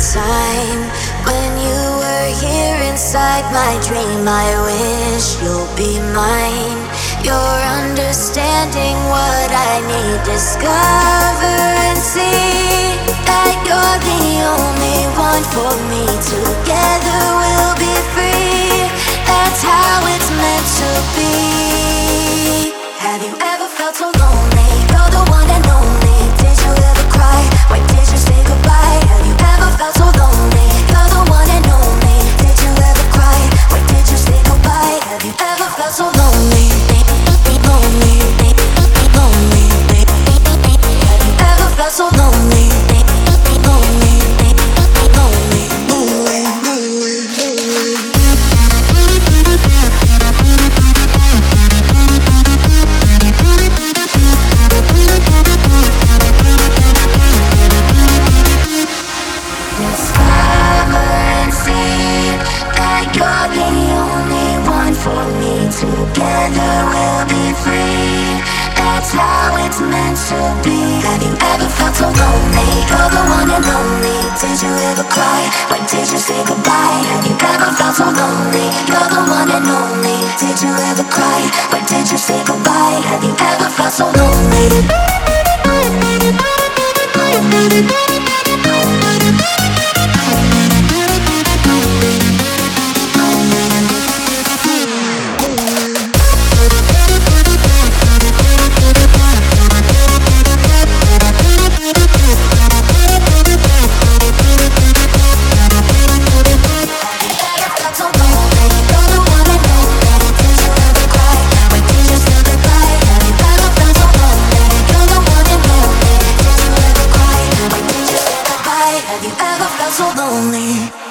time when you were here inside my dream. I wish you'll be mine. You're understanding what I need. Discover and see that you're the only one for me. Together we'll be free. That's how it's meant to be. Have you ever felt so lonely? You're the one and only. Did you ever cry? When did you say goodbye? Have you ever felt so lonely? You're the one and only. Did you ever cry? When did you say goodbye? Have you ever felt so lonely? Lonely, lonely. Have you ever felt so lonely? Lonely, lonely, lonely, lonely. Discover and see that you're the only one for me. Together we'll be free. That's how it's meant to be. Have you ever felt so lonely? You're the one and only. Did you ever cry? When did you say goodbye? Have you ever felt so lonely? You're the one and only. Did you ever cry? When did you say goodbye? Have you ever felt so lonely? Have you ever felt so lonely?